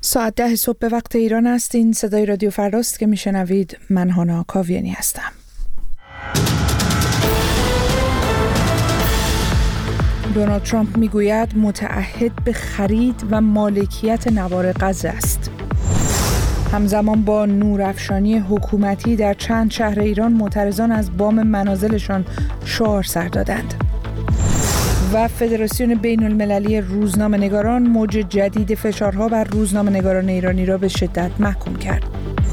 ساعت 10 صبح به وقت ایران است. این صدای رادیو فرداست که میشنوید. من هانا کاویانی هستم. دونالد ترامپ میگوید متعهد به خرید و مالکیت نوار غزه است. همزمان با نورافشانی حکومتی در چند شهر ایران، معترضان از بام منازلشان شعار سر دادند. و فدراسیون بین المللی روزنامه‌نگاران موج جدید فشارها بر روزنامه‌نگاران ایرانی را به شدت محکوم کرد.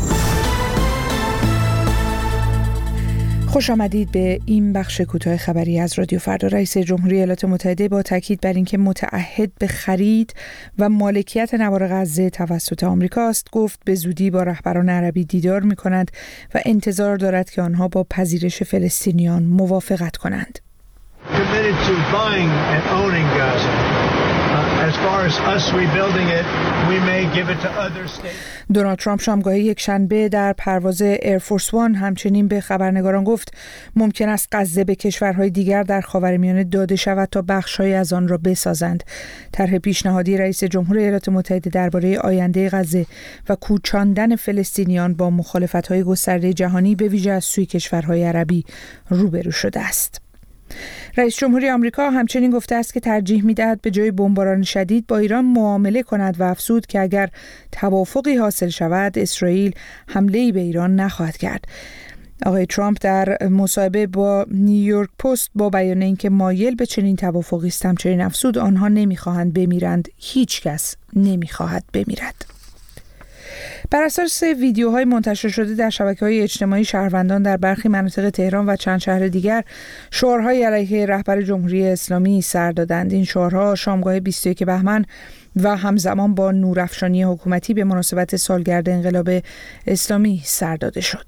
خوش آمدید به این بخش کوتاه خبری از رادیو فردا. رئیس جمهوری ایالات متحده با تاکید بر اینکه متعهد به خرید و مالکیت نوار غزه توسط آمریکاست، گفت به زودی با رهبران عربی دیدار می‌کند و انتظار دارد که آنها با پذیرش فلسطینیان موافقت کنند. Committed to buying and owning Gaza. As far as us rebuilding it, we may give it to other states. دونالد ترامپ شامگاهی یکشنبه در پرواز ایرفورس وان همچنین به خبرنگاران گفت ممکن است غزه به کشورهای دیگر در خاورمیانه داده شود تا بخش‌هایی از آن را بسازند. طرح پیشنهادی رئیس جمهور ایالات متحده درباره آینده غزه و کوچاندن فلسطینیان با مخالفت‌های گسترده جهانی به ویژه از سوی کشورهای عربی روبرو شده است. رئیس جمهوری آمریکا همچنین گفته است که ترجیح می‌دهد به جای بمباران شدید با ایران معامله کند و افزود که اگر توافقی حاصل شود، اسرائیل حمله‌ای به ایران نخواهد کرد. آقای ترامپ در مصاحبه با نیویورک پست با بیان اینکه مایل به چنین توافقی است، همچنین افزود آنها نمی‌خواهند بمیرند، هیچ کس نمی‌خواهد بمیرد. بر اساس ویدیوهای منتشر شده در شبکه‌های اجتماعی، شهروندان در برخی مناطق تهران و چند شهر دیگر شعارهای علیه رهبر جمهوری اسلامی سر دادند. این شعارها شامگاه 21 بهمن و همزمان با نورافشانی حکومتی به مناسبت سالگرد انقلاب اسلامی سر داده شد.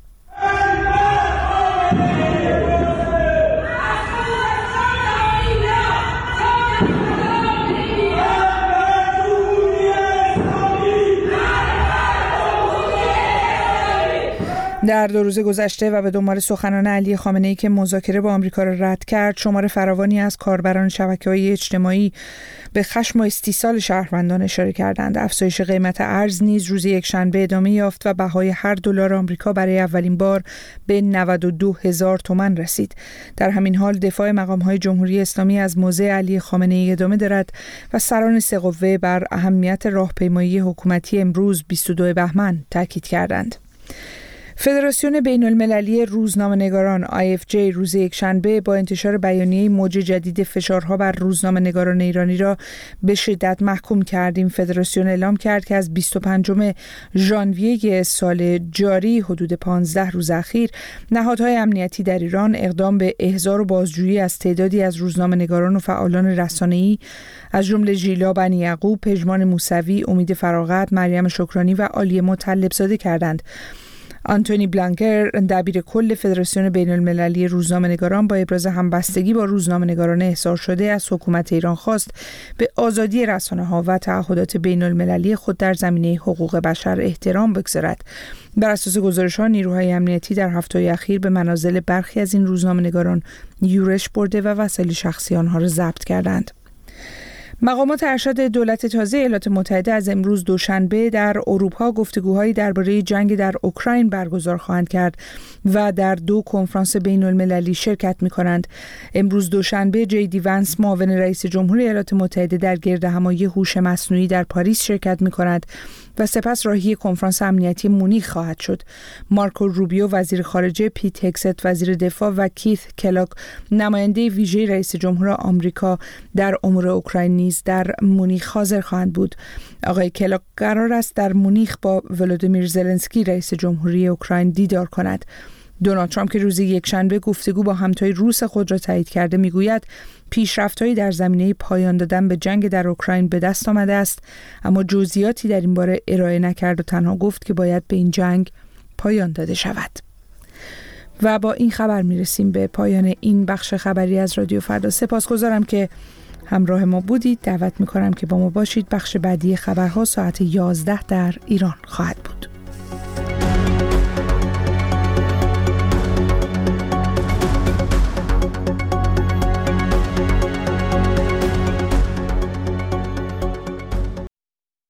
در 2 روز گذشته و به دنبال سخنان علی خامنه‌ای که مذاکره با آمریکا را رد کرد، شمار فراوانی از کاربران شبکه‌های اجتماعی به خشم و استیصال شهروندان اشاره کردند. افزایش قیمت ارز نیز روز یکشنبه ادامه یافت و بهای هر دلار آمریکا برای اولین بار به 92,000 تومان رسید. در همین حال دفاع مقام‌های جمهوری اسلامی از موضع علی خامنه‌ای ادامه دارد و سران سه قوه بر اهمیت راهپیمایی حکومتی امروز 22 بهمن تاکید کردند. فدراسیون بین المللی روزنامه‌نگاران IFJ روز یکشنبه با انتشار بیانیه موج جدید فشارها بر روزنامه‌نگاران ایرانی را به شدت محکوم کرد. این فدراسیون اعلام کرد که از 25 ژانویه سال جاری حدود 15 روز اخیر نهادهای امنیتی در ایران اقدام به احضار و بازجویی از تعدادی از روزنامه‌نگاران و فعالان رسانه‌ای از جمله ژیلا بنی یعقوب، پژمان موسوی، امید فراغت، مریم شکرانی و عالیه مطلب‌زاده کردند. آنتونی بلانکر، دبیر کل فدراسیون بین المللی روزنامه‌نگاران، با ابراز همبستگی با روزنامه‌نگاران احضار شده از حکومت ایران خواست به آزادی رسانه‌ها و تعهدات بین المللی خود در زمینه حقوق بشر احترام بگذارد. بر اساس گزارش‌ها، نیروهای امنیتی در هفته‌های اخیر به منازل برخی از این روزنامه‌نگاران یورش برده و وسایل شخصی آنها را ضبط کردند. مقامات ارشد دولت تازه ایالات متحده از امروز دوشنبه در اروپا گفتگوهایی درباره جنگ در اوکراین برگزار خواهند کرد و در 2 کنفرانس بین المللی شرکت می‌کنند. امروز دوشنبه جی دی ونس، معاون رئیس جمهور ایالات متحده، در گردهمایی هوش مصنوعی در پاریس شرکت می‌کند و سپس راهی کنفرانس امنیتی مونیخ خواهد شد. مارکو روبیو وزیر خارجه، پیت هگست وزیر دفاع و کیت کلاک نماینده ویژه رئیس جمهور آمریکا در امور اوکراین نیز در مونیخ حاضر خواهند بود. آقای کلاک قرار است در مونیخ با ولودیمیر زلنسکی رئیس جمهوری اوکراین دیدار کند. دونالد ترامپ که روز یکشنبه گفتگو با همتای روس خود را تایید کرده میگوید پیشرفت‌هایی در زمینه پایان دادن به جنگ در اوکراین به دست آمده است، اما جزئیاتی در این باره ارائه نکرد و تنها گفت که باید به این جنگ پایان داده شود. و با این خبر میرسیم به پایان این بخش خبری از رادیو فردا. سپاسگزارم که همراه ما بودید. دعوت میکنم که با ما باشید. بخش بعدی خبرها ساعت 11 در ایران خواهد بود.